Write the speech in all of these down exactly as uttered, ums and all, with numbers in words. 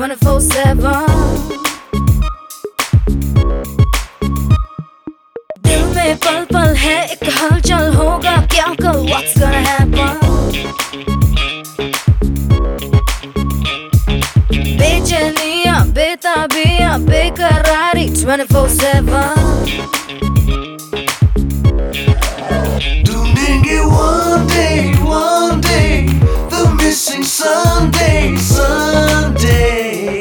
twenty-four seven। दिल में पल पल है एक हलचल, होगा क्या कल, what's gonna happen। बेचैनियां बेताबियां बेकरारी twenty-four seven। ढूंढेंगे one day, one day, the missing Sunday, Sunday।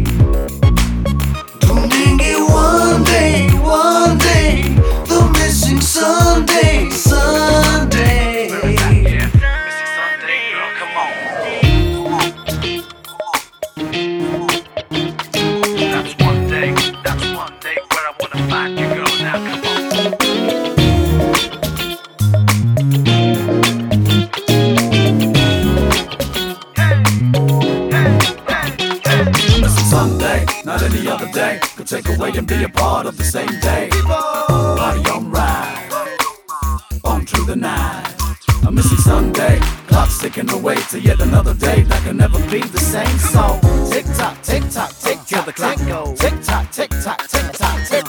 ढूंढेंगे one day, one day, the missing Sunday, Sunday। Yeah, missing Sunday, girl, come on. That's one day, that's one day where I wanna find you, girl. Now come on. Sunday, not any other day could take away and be a part of the same day. Party on ride, on through the night. A missing Sunday, clock's ticking away to yet another day that can never be the same. So tick tock, tick tock, tick tock, the clock goes. Tick tock, tick tock, tick tock, tick.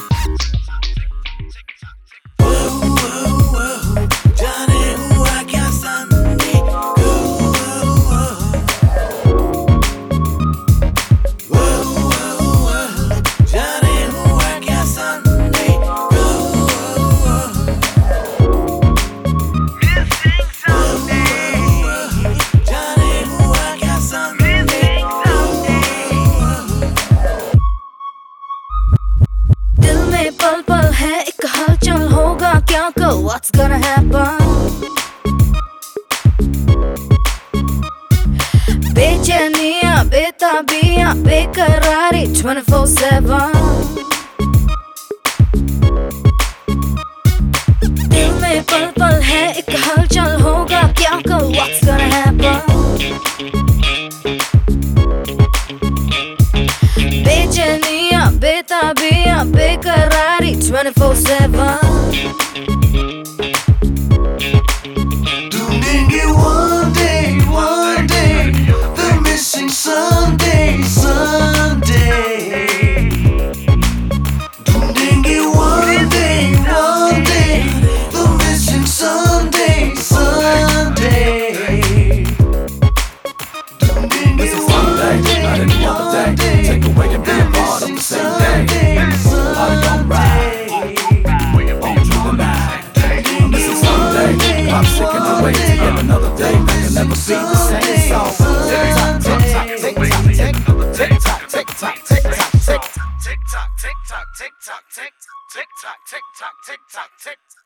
पल पल है एक हलचल, होगा क्या कल, what's gonna happen। बेचैनियां बेताबियां बेकरारी twenty-four seven। दिल में पल पल है एक हलचल, होगा क्या कल, what's gonna happen। बेचैनियां बेताबियां बेकरारी twenty-four seven। ढूंढेंगे one day, one day, the missing Sunday, Sunday। ढूंढेंगे one day, one day, the missing Sunday, Sunday। ढूंढेंगे one day, not any other day, take away and be a part of the same day। Party on ride, on through the night. A missing Sunday, clock's ticking away to yet another day that can never be the same. So tick tock, tick tock, tick tock, tick tick tock, tick tock, tick tock, tick Tick tock, tick tock, tick tock, tick tick tock, tick tock, tick tock, tick.